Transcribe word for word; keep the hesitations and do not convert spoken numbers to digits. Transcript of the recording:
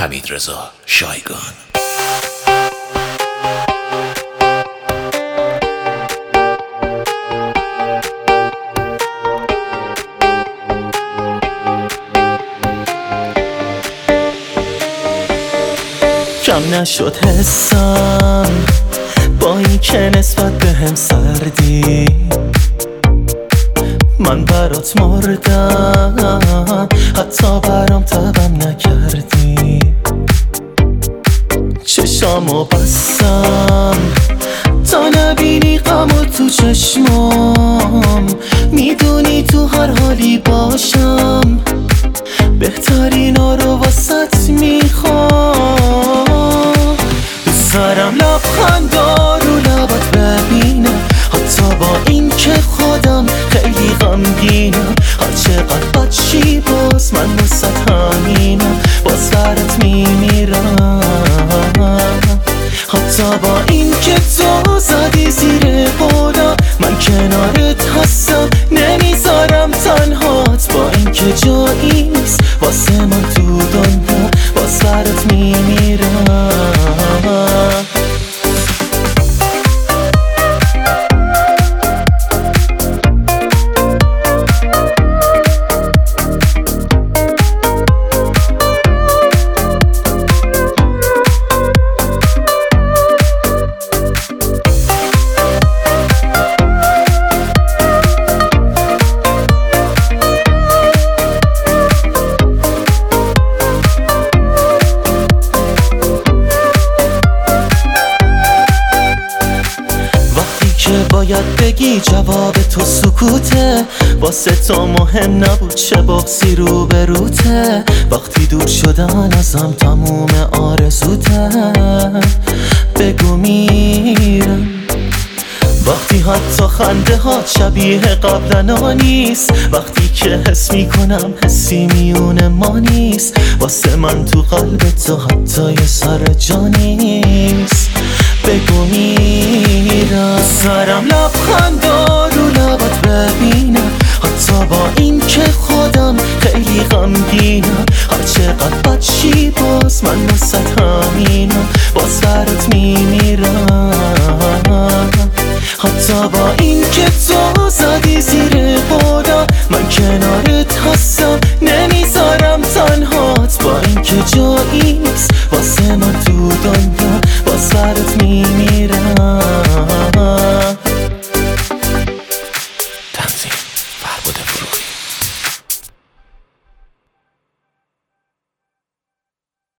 حمیدرضا شایگان. کم نشد حسم با این که نسبت به هم سردی، من برات مردم حتی برام تبم نکردی. چشامو بستم تا نبینی غمو تو چشمام، میدونی تو هر حالی باشم، بهترینا رو واسط میخوام. دوست دارم لبخندا رو لبات ببینم، حتی با این که خودم خیلی غمگینم. هر چقدر بد چی باز من واسط همینم، باز برات میمیرم. حتی با این که تو زدی زیر بالا، من کنارت هستم نمیذارم تنهات. با این که جایی نیست واسه من تو دنیا، باز برات میمیرم. باید بگی جواب تو سکوته، واسه تو مهم نبود چه بغضی رو به روته. وقتی دور شدن ازم تموم آرزوته، بگو میرم. وقتی حتی خنده ها شبیه قبلنا نیست، وقتی که حس میکنم حسی میون ما نیست، واسه من تو قلب تو حتی یه سر جا نیست، بگو میرم. سرم لبخندا رو لبات ببینم، حتی با این که خودم خیلی غمگینم. هر چقدر بد چی باز من واسط همینم، باز برات میمیرم. حتی با این که تو زدی زیر بالا، من کنارت هستم نمیذارم تنهات. با این که جایی نیست واسه